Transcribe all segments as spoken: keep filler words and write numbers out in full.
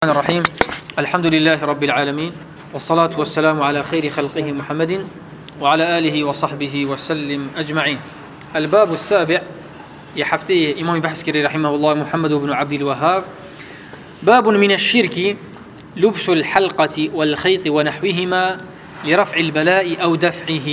الرحمن الرحيم. الحمد لله رب العالمين، والصلاة والسلام على خير خلقه محمد وعلى آله وصحبه وسلم أجمعين. الباب السابع يحفتيه إمام بحسكري رحمه الله محمد بن عبد الوهاب. باب من الشرك لبس الحلقة والخيط ونحوهما لرفع البلاء أو دفعه.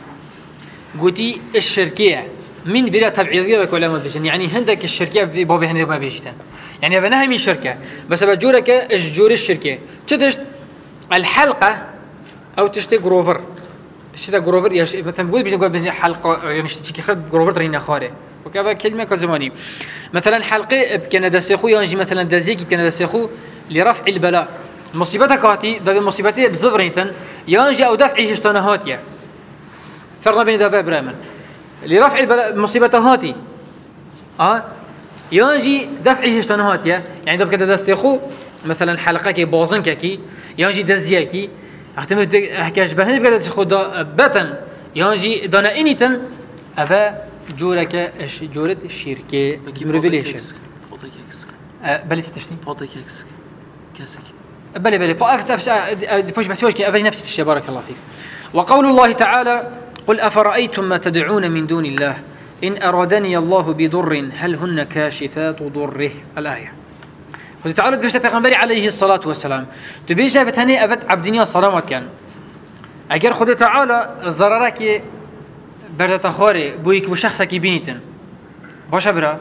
قلتي الشركية من بلا تبعيضية وكلام بيجن، يعني هندك الشركية بابي هندك ما بيجتن، يعني هذا نهي من شركة بس بجورك اجور الشركة تشتشت الحلقة أو تشتي جروفر تشتي جروفر يش مثلا بقول بيجي بيجي حلقة يعني تشتي خرد جروفر ترينا خارج وكذا كلمة كزماني. مثلا حلقة بكندا سيخو ينجي مثلا دزيك بكندا سيخو لرفع البلاء مصيبتك هاتي ده المصيبتي بزفرينتن ينجي أو دفعه اشتناهاتيا فرنا بين دفع برامن لرفع البلاء مصيبته هاتي اه ينجي دفعه اشتناهاتيا، يعني دب كده دستيخو مثلا حلقة كي بازن كي ينجي دزياكي احتمال احكاش بهني بكده تاخذ بتن ينجي دانا انيتن ابا جورك اش جورت الشركه مريفيليشن بلي تشتي بوتي كيكس كاسك بلي بلي بافتش بوش بسويش كي افي نفس الشيء بارك الله فيك. وقول الله تعالى: قل افرايتم ما تدعون من دون الله إن أرادني الله بضر هل هن كاشفات ضره. الآية. وتعالى بيشتا پیغمبر عليه الصلاة والسلام تبيشا بتهني أبد عبدنيا صلامات كان أجر خد تعالى الضررك بردت خاري بويك بشخصك بينيتن باش برا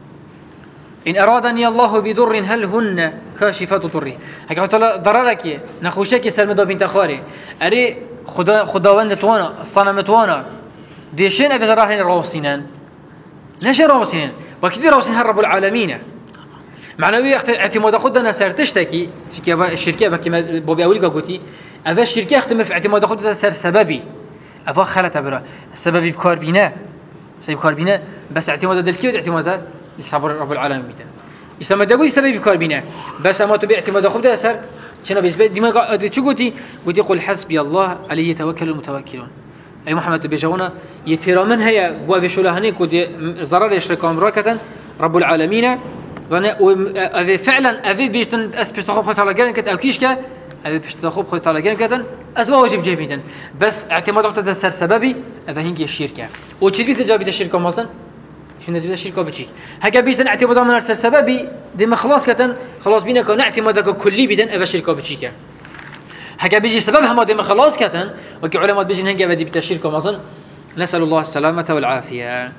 إن أرادني الله بضر هل هن كاشفات ضره. أجر تعالى ضررك نخوشك سلمدا بنت خاري أري خدا خداوند توانا صنم توانا ديشين أبي زراهن روسينان نش روسينان وكذي روسين رب العالمين معنوي اعتماد خدنا سر تشتكي شكيا الشركه بكي بوبي اولي قوتي هذا الشركه اختم في اعتماد خدنا سر سببي افا خلت برا سببي بكاربينا سبب كاربينا بس اعتماد دلكي اعتماد لصبر رب العالمين يسمى دغوي سببي بكاربينا بس ما تبي اعتماد خدنا سر شنو بيثبت ديما شو قلتي قلتي قل حسبي الله عليه يتوكل المتوكلون. أي محمد بيجونا يترامن هي بوافي شلهني كود ضرر يشرك أمركة رب العالمين وأذا فعلا أذا بيجتن أس بيشتخوب خد على جانب كت أو كيشكا أذا بيشتخوب خد على جانب كتن أس واجب جيبيدن بس اعتماد على تسر سببي أذا هنجي الشركة وتشدي تجابي الشركة مثلا شو نجيب الشركة بتشي هكذا بيجتن اعتماد على تسر سببي دي ما خلاص كتن خلاص بينا كنا اعتمادك كلي بيدن أذا الشركة بتشيكا هكذا بيجي سببها ما دام خلاص كتن وكي علماء بيجي هنجي بدي بتشركة مثلا. نسأل الله السلامة والعافية.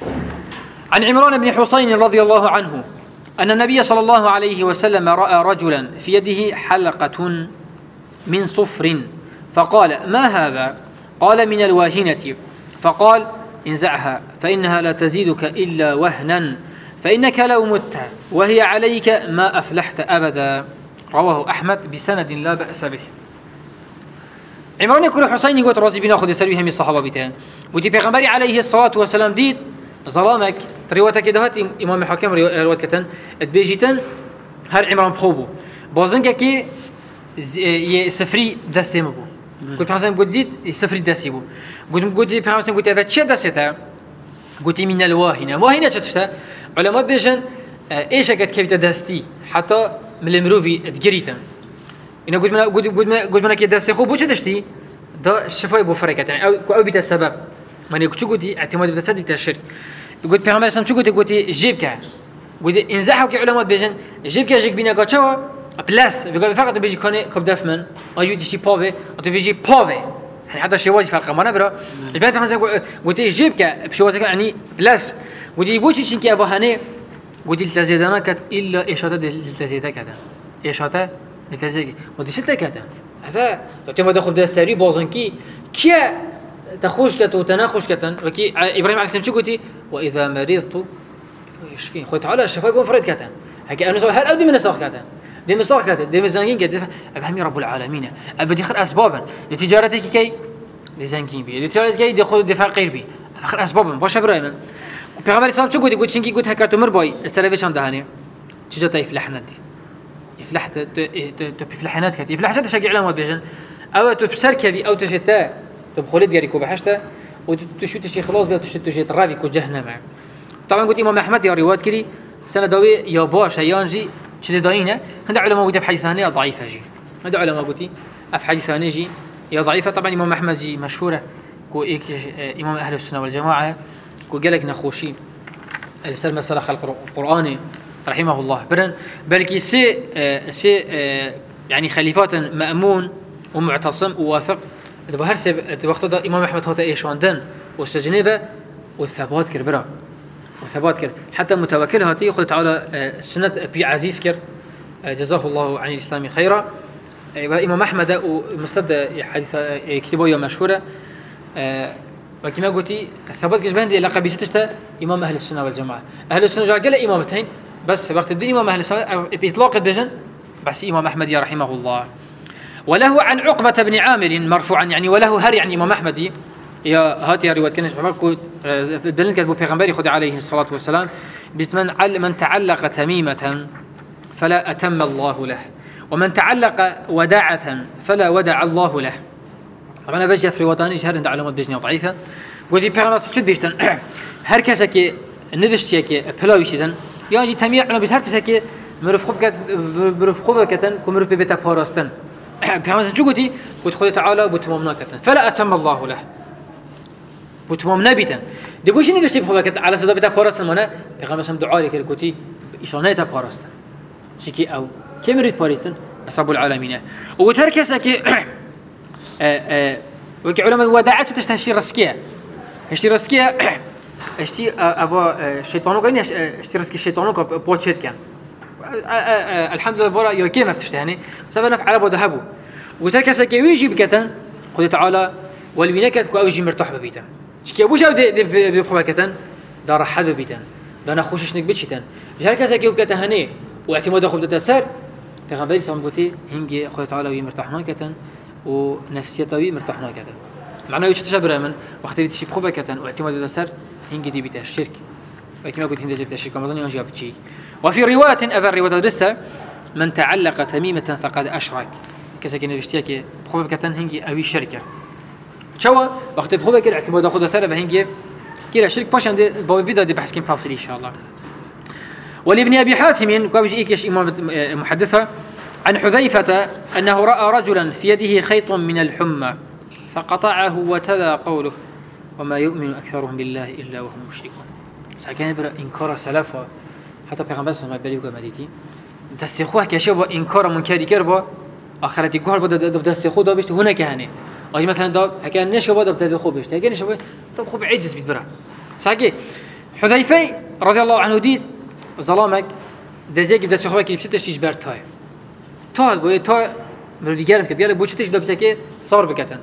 عن عمران بن حسين رضي الله عنه أن النبي صلى الله عليه وسلم رأى رجلا في يده حلقة من صفر فقال: ما هذا؟ قال: من الواهنة. فقال: انزعها فإنها لا تزيدك إلا وهنا فإنك لو مت وهي عليك ما أفلحت أبدا. رواه أحمد بسند لا بأس به. عمران يقول حسين يقول رازي بنا خذ سلبي هم الصحابة بتاعن ودي پیغمبر عليه الصلاة والسلام ديد ظلامك روايتك دهات إمام حاكم روايت كتن اتبيجتن هر عمران بخوبو بازنك كي سفري دسته مبو قلت حسين قلت ديد سفري دسته بو قلت قلت حسين قلت أفاد شيء دسته قلت من الواهنة واهنة شتشتا علماء بيجن إيش أكد كيف تدستي حتى من المروفي تجريتن إنه قلت منا قلت منا قلت منا كده سخو بوش دشتي ده الشفاء بفرقة يعني أو أو بيت السبب من يقول شو قلتي اعتماد بتسد بتاع الشرك قلت في عمل سام شو قلتي قلتي جيبك قلت إنزاحوا كعلماء بيجن جيبك جيك بينا قاشوا بلاس بيقول فقط بيجي كوني كوب دفمن أجي تشي بافي أو تبيجي بافي يعني حتى شيء واجد فرق ما نبرة البنت مثلا قلت جيبك بشو واجد يعني بلاس قلت يبوش يشين كي أبوهني قلت التزيدنا كت إلا إشارة التزيدة كذا إشارة التزيدة ودي ستة كذا هذا تما دخل ده سري بازنكي كيا تخوش كت وتناخش كتن وكي إبراهيم عليه السلام شو قلتي وإذا مريضت يشفين خد تعالى الشفاء يكون فرد كتن هكي أنا سوي هل أودي من الساق كتن دي من الساق كتن دي من زنجين كتن أفهمي رب العالمين أبدي خير أسبابا لتجارتك كي دي زنجين بي لتجارتك كي دخل دفاع غير بي آخر أسبابا باش إبراهيم وبيغمبر الإسلام شو قلتي قلت شنكي قلت هكرتو مرباي السلفيشان دهاني تيجي تيفلحنا دي يفلح تبفلحنات كتي يفلح شد شجع علامات بيجن أو تبصر كذي أو تجتا تبخلد جريكو بحشته وتشوت شيء خلاص بيا تشوت شيء ترافيك وجهنم. طبعا قلت إمام أحمد يا روايات كذي سنة دوي يا باش يانجي شدي داينه هند علماء قلت بحديث ثانيه ضعيفه جي هند علماء قلتي اف حديث ثانيه جي يا ضعيفه طبعا امام احمد جي مشهوره كو إيك امام اهل السنه والجماعه كو قالك نخوشي السر مساله خلق القران رحمه الله برن بلكي سي سي يعني خليفات مأمون ومعتصم وواثق دابا هرسب وقت امام احمد هو ايشاندن واستجنبه والثبات كربرا وثبات كر حتى متوكل هاتي يقول تعالى السنة بي عزيز كر جزاه الله عن الإسلام خيرا إمام أحمد ومستد حديث كتبه مشهورة وكما قلتي الثبات كجبان دي لقب يستشتا إمام أهل السنة والجماعة أهل السنة والجماعة قال إمامتين بس وقت الدين إمام أهل السنة بإطلاق بجن بس إمام أحمد رحمه الله. وله عن عقبة بن عامر مرفوعا يعني وله هر يعني إمام أحمد يا هاتي رواية كنش بحكوا بلن كتبوا بيغمبري خد عليه الصلاة والسلام بمن من تعلق تميمة فلا أتم الله له ومن تعلق وداعة فلا ودع الله له. طبعا أنا بجي في روايتاني جهر عند علامات بجنية ضعيفة ودي بيغمبر شد بيشتن هر كسك نفشتي كي بلاويشتن ياجي تميع أنا بس هر كسك مرفقوب كت مرفقوب كتن كمرف بيتا باراستن بيغمبر شو قلتي قلت خد تعالى بتمامنا كتن فلا أتم الله له بتمام نبيتن دبوش إني قصدي بحوجة على سبب بتاع فارس المنا بيغمر سام دعاء لك الكوتي إشانة تاع فارس شكي أو كم ريت فارسن رب العالمين وترك سكي وكي علماء وداعته تشتهي رسكية هشتي رسكية هشتي أبا الشيطانو قاين هشتي رسكي الشيطانو كبوتشيت كان الحمد لله فورا يوكي ما فتشتهني سبب نفع على بودهبو وترك سكي ويجي بكتن قل تعالى والوينكت كو أوجي مرتاح ببيتن شكي أبوش أو دي دي بخوكتن دار حد ببيتن دانا خوشش نك بيتشتن مش هركز كيو كتهني واعتماد خود تسر پیغمبر سلام بوتي هنجي خود تعالى وي مرتاحنا كتن ونفسيته مرتاحنا كتن معناه وش تشبره من وقت بيتشي بخوكتن واعتماد تسر هنجي دي بيت الشرك وكما قلت هندي جبت الشرك ما ظني انجاب شيء. وفي روايه اذا روايه دسته من تعلق تميمه فقد اشرك كسكن بيشتكي بخوكتن هنجي اوي شركه شو وقت بخوبه كده اعتماد خود سر بهنجي كده شرك باش عند باب بيدا دي بحث كيم تفصيل ان شاء الله. ولابن ابي حاتم كوبج ايكش امام محدثه عن حذيفه انه راى رجلا في يده خيط من الحمى فقطعه وتلا قوله وما يؤمن اكثرهم بالله الا وهم مشركون. سكان بر انكار سلفا حتى پیغمبر صلی الله علیه و آله مدیتی دست خو کشه با انکار منکری کرد آخرتی گوهر بود دست خود داشت هونه کهنه آجی مثلا دا حكى نشوا بده بده خوب بيشت حكى نشوا طب خوب عجز بيتبرع ساكي حذيفه رضي الله عنه دي ظلامك دزيك بده سخوه كي بتشتش تجبر تاي تاي قوي تاي مرودي جارم كده قال بوشتش ده بتاكي صار بكتن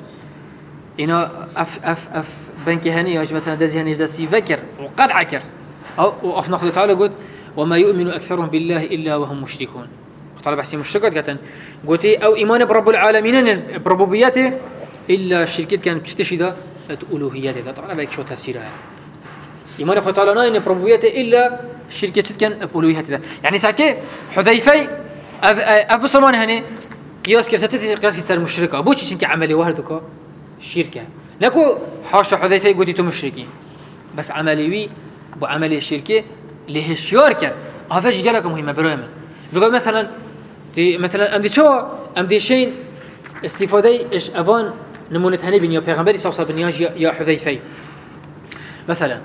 هنا اف اف اف بنكي هني اجي مثلا دزي هني دسي فكر وقد عكر او وقف ناخذ تعالى قلت وما يؤمن اكثرهم بالله الا وهم مشركون طالب حسين مشركات كتن قلتي او ايمان برب العالمين بربوبيته إلا الشركات كانت تشتشد الألوهيات ده طبعا بيك شو تفسيرها إيمان الله تعالى ناين بربوبيته إلا الشركات كان بألوهيات ده يعني ساكي حذيفة أبو سلمان هني قياس كرستي قياس كستر مشركة أبو شيء كان عملي واحدك الشركة نكو حاشا حذيفة قلتي تو مشركين بس عملي بو عملي الشركة اللي هي شياركة هفاش قالك مهمة برامة بيقول مثلا مثلا أمدي شو أمدي شيء استفاده ايش اوان نمونه هني بن يا پیغمبر صلی الله علیه و آله یا حذیفه مثلا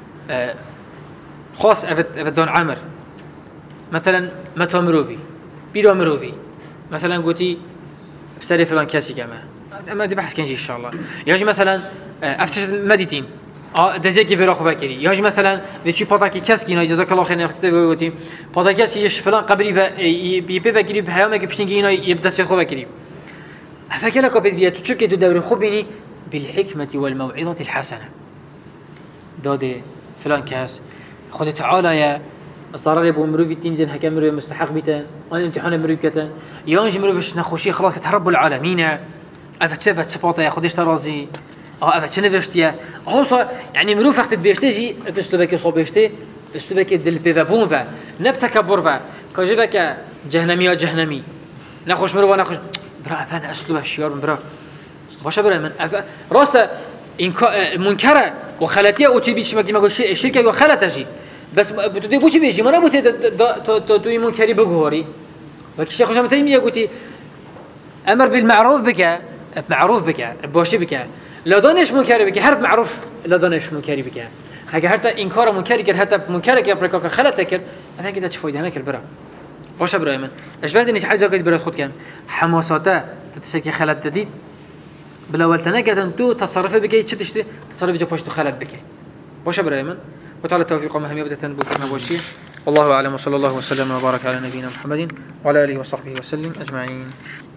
خاص ابدان عمر مثلا متى مروبي بيرو مروبي مثلا قلتي بسري فلان كاسي كما اما دي بحث كنجي ان شاء الله يجي مثلا افتش مديتين اه دزيكي في راخو بكري يجي مثلا ديشي باتاكي كاسكي نا جزاك الله خير نختي قلتي باتاكي يش فلان قبري بي بي بكري بهيامك بشنجي نا يبدا سيخو بكري فكلك بدي تشوف كده دوري خبيني بالحكمة والموعظة الحسنة دادي فلان كاس خد تعالى يا الصرار يبغى مروي التين دين حكم مروي مستحق بيتن أنا امتحان مروي كتن يانج مروي بس نخوشي خلاص كترب العالمين أفتشف أتشباطة يا خديش ترازي أه أفتشف نفشتيا هو يعني مروي فقط بيشتجي في أسلوبك صوبيشتي أسلوبك دل بيفابون فا نبتكبر فا كجبك جهنمي وجهنمي نخوش مروي نخوش برا أفن أسلوب الشيار برا باشه برا من أف... راست این منکره و خلطیه او چی بیش مگه مگه شرکه و خلطه جی بس بتدي بوشي بيجي مرة بوتي تو تو منكري بجهوري وكي الشيخ هشام تيمية قلتي أمر بالمعروف بك معروف بك بوشي بك لا دانش منكري بك حرب معروف لا دانش منكري بك هكذا حتى إنكار منكري كر حتى منكري كر بركاك خلت كر هذا كده تشوفه هنا كر برا واش برا من إيش بعد إني حاجة قد برا خد كان حماساته تتسكي خلت تديد بلا ولتنا كده تو تصرف بك يشتش تصرف جو باش تخلت بك واش برا من وتعالى التوفيق ومهم يبدأ تنبوك ما بوشي والله أعلم وصلى الله وسلم وبارك على نبينا محمد وعلى آله وصحبه وسلم أجمعين.